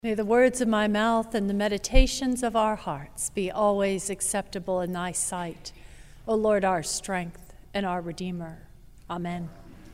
May the words of my mouth and the meditations of our hearts be always acceptable in thy sight, O Lord, our strength and our Redeemer. Amen.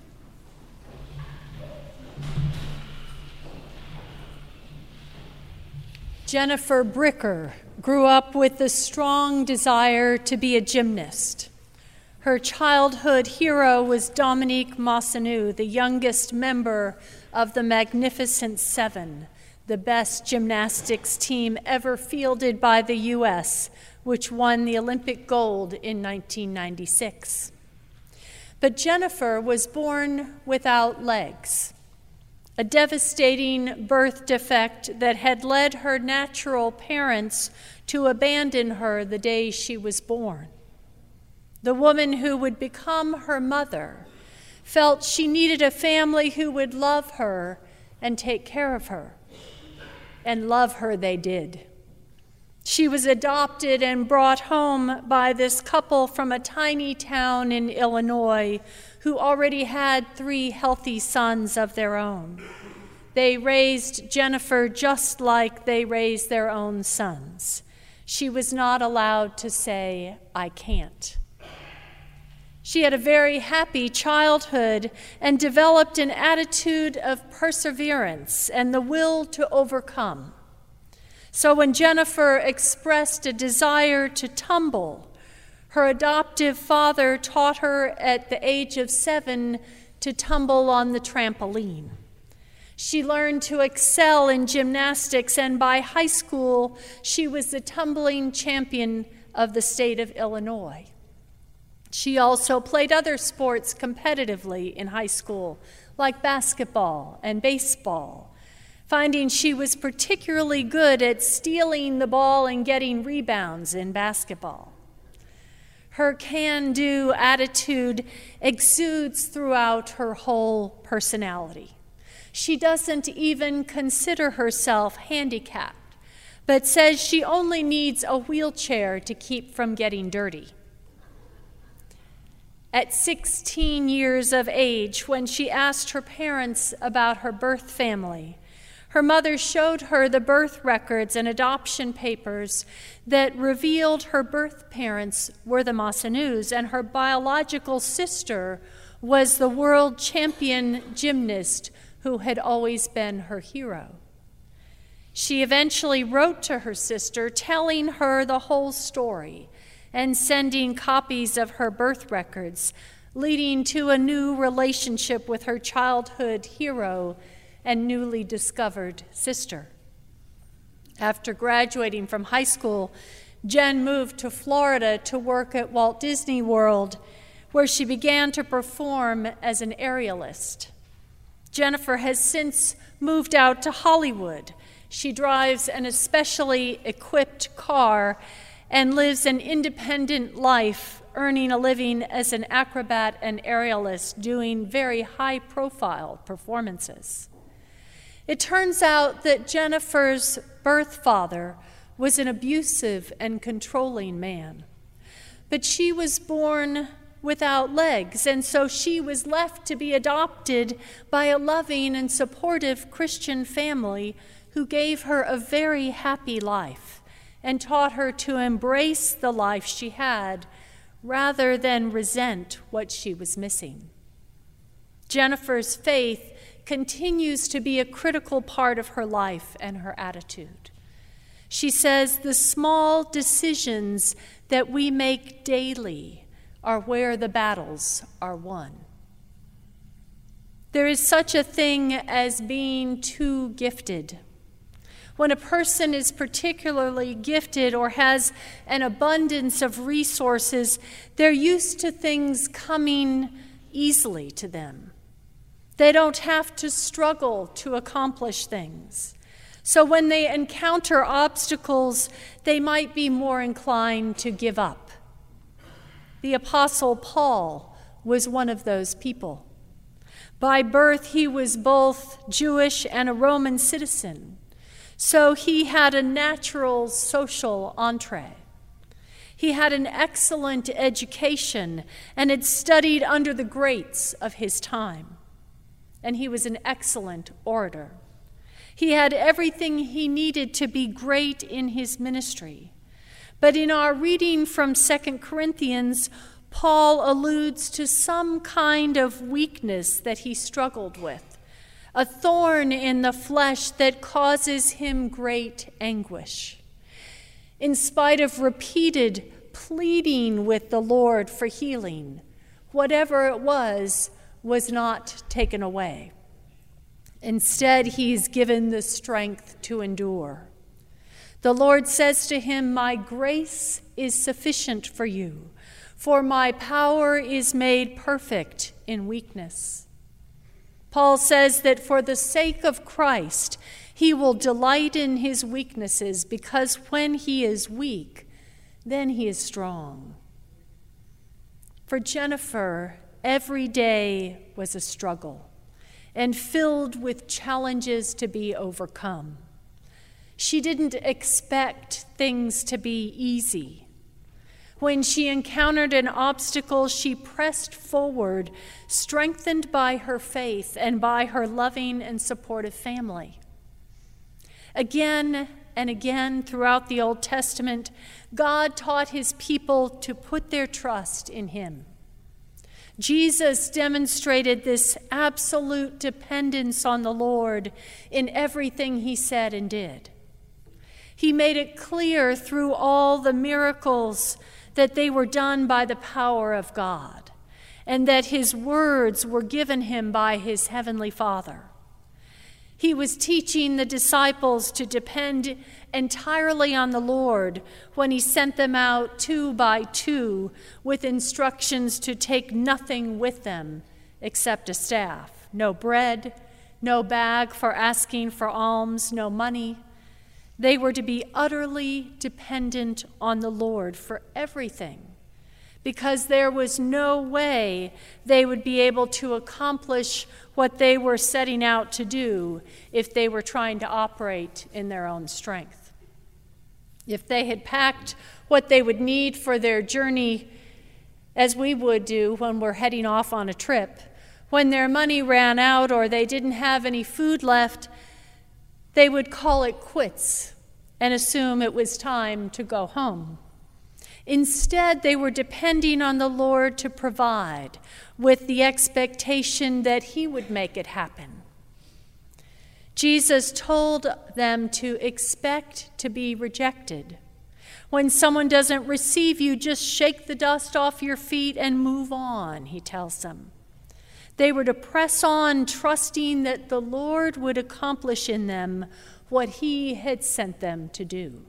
Jennifer Bricker grew up with the strong desire to be a gymnast. Her childhood hero was Dominique Massenou, the youngest member of the Magnificent Seven, the best gymnastics team ever fielded by the U.S., which won the Olympic gold in 1996. But Jennifer was born without legs, a devastating birth defect that had led her natural parents to abandon her the day she was born. The woman who would become her mother felt she needed a family who would love her and take care of her. And love her they did. She was adopted and brought home by this couple from a tiny town in Illinois who already had 3 healthy sons of their own. They raised Jennifer just like they raised their own sons. She was not allowed to say, "I can't." She had a very happy childhood and developed an attitude of perseverance and the will to overcome. So when Jennifer expressed a desire to tumble, her adoptive father taught her at the age of 7 to tumble on the trampoline. She learned to excel in gymnastics, and by high school, she was the tumbling champion of the state of Illinois. She also played other sports competitively in high school, like basketball and baseball, finding she was particularly good at stealing the ball and getting rebounds in basketball. Her can-do attitude exudes throughout her whole personality. She doesn't even consider herself handicapped, but says she only needs a wheelchair to keep from getting dirty. At 16 years of age, when she asked her parents about her birth family, her mother showed her the birth records and adoption papers that revealed her birth parents were the Massenous, and her biological sister was the world champion gymnast who had always been her hero. She eventually wrote to her sister telling her the whole story and sending copies of her birth records, leading to a new relationship with her childhood hero and newly discovered sister. After graduating from high school, Jen moved to Florida to work at Walt Disney World, where she began to perform as an aerialist. Jennifer has since moved out to Hollywood. She drives an especially equipped car and lives an independent life, earning a living as an acrobat and aerialist, doing very high-profile performances. It turns out that Jennifer's birth father was an abusive and controlling man, but she was born without legs, and so she was left to be adopted by a loving and supportive Christian family who gave her a very happy life and taught her to embrace the life she had rather than resent what she was missing. Jennifer's faith continues to be a critical part of her life and her attitude. She says the small decisions that we make daily are where the battles are won. There is such a thing as being too gifted. When a person is particularly gifted or has an abundance of resources, they're used to things coming easily to them. They don't have to struggle to accomplish things. So when they encounter obstacles, they might be more inclined to give up. The Apostle Paul was one of those people. By birth, he was both Jewish and a Roman citizen. So he had a natural social entree. He had an excellent education and had studied under the greats of his time. And he was an excellent orator. He had everything he needed to be great in his ministry. But in our reading from 2 Corinthians, Paul alludes to some kind of weakness that he struggled with, a thorn in the flesh that causes him great anguish. In spite of repeated pleading with the Lord for healing, whatever it was not taken away. Instead, he's given the strength to endure. The Lord says to him, "My grace is sufficient for you, for my power is made perfect in weakness." Paul says that for the sake of Christ, he will delight in his weaknesses, because when he is weak, then he is strong. For Jennifer, every day was a struggle and filled with challenges to be overcome. She didn't expect things to be easy. When she encountered an obstacle, she pressed forward, strengthened by her faith and by her loving and supportive family. Again and again throughout the Old Testament, God taught his people to put their trust in him. Jesus demonstrated this absolute dependence on the Lord in everything he said and did. He made it clear through all the miracles that they were done by the power of God, and that his words were given him by his heavenly Father. He was teaching the disciples to depend entirely on the Lord when he sent them out 2 by 2 with instructions to take nothing with them except a staff. No bread, no bag for asking for alms, no money. They were to be utterly dependent on the Lord for everything, because there was no way they would be able to accomplish what they were setting out to do if they were trying to operate in their own strength. If they had packed what they would need for their journey, as we would do when we're heading off on a trip, when their money ran out or they didn't have any food left, they would call it quits and assume it was time to go home. Instead, they were depending on the Lord to provide, with the expectation that he would make it happen. Jesus told them to expect to be rejected. When someone doesn't receive you, just shake the dust off your feet and move on, he tells them. They were to press on, trusting that the Lord would accomplish in them what he had sent them to do.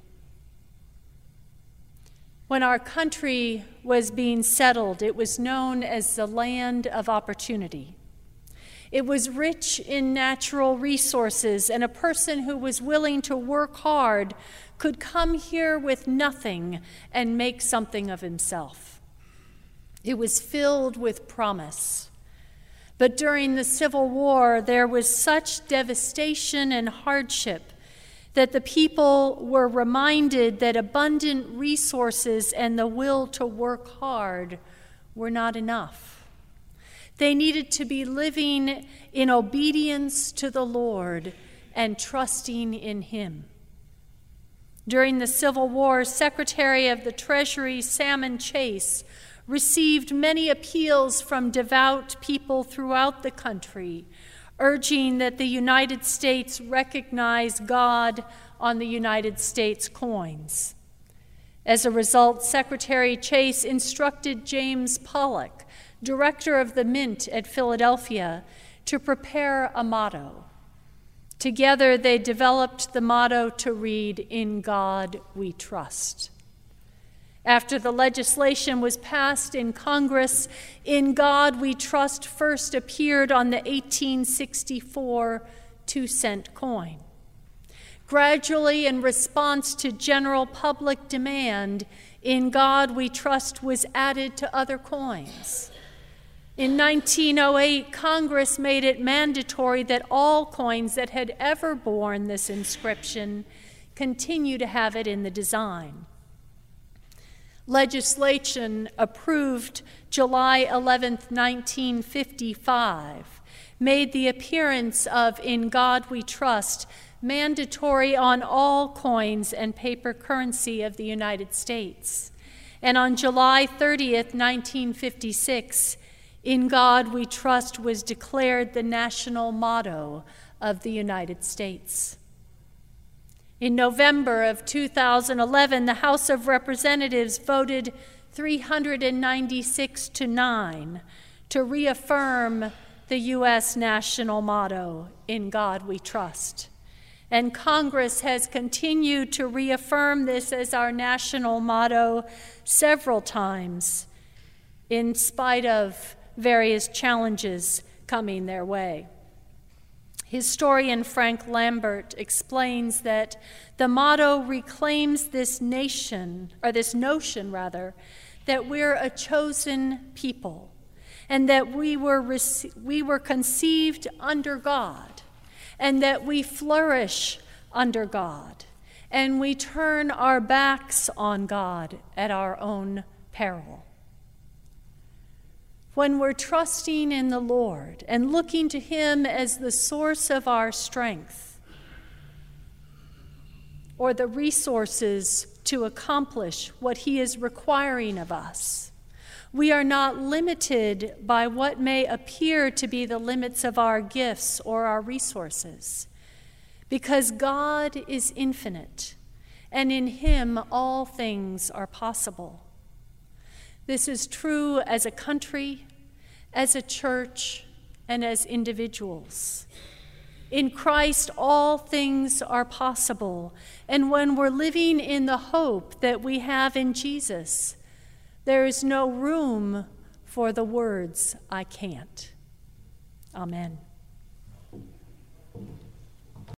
When our country was being settled, it was known as the land of opportunity. It was rich in natural resources, and a person who was willing to work hard could come here with nothing and make something of himself. It was filled with promise. But during the Civil War, there was such devastation and hardship that the people were reminded that abundant resources and the will to work hard were not enough. They needed to be living in obedience to the Lord and trusting in him. During the Civil War, Secretary of the Treasury Salmon Chase received many appeals from devout people throughout the country, urging that the United States recognize God on the United States coins. As a result, Secretary Chase instructed James Pollock, director of the Mint at Philadelphia, to prepare a motto. Together, they developed the motto to read, "In God We Trust." After the legislation was passed in Congress, "In God We Trust" first appeared on the 1864 2-cent coin. Gradually, in response to general public demand, "In God We Trust" was added to other coins. In 1908, Congress made it mandatory that all coins that had ever borne this inscription continue to have it in the design. Legislation approved July 11, 1955, made the appearance of "In God We Trust" mandatory on all coins and paper currency of the United States. And on July 30th, 1956, "In God We Trust" was declared the national motto of the United States. In November of 2011, the House of Representatives voted 396-9 to reaffirm the U.S. national motto, "In God We Trust." And Congress has continued to reaffirm this as our national motto several times, in spite of various challenges coming their way. Historian Frank Lambert explains that the motto reclaims this notion, that we're a chosen people, and that we were conceived under God, and that we flourish under God, and we turn our backs on God at our own peril. When we're trusting in the Lord and looking to Him as the source of our strength, or the resources to accomplish what He is requiring of us, we are not limited by what may appear to be the limits of our gifts or our resources, because God is infinite, and in Him all things are possible. This is true as a country, as a church, and as individuals. In Christ, all things are possible, and when we're living in the hope that we have in Jesus, there is no room for the words, "I can't." Amen.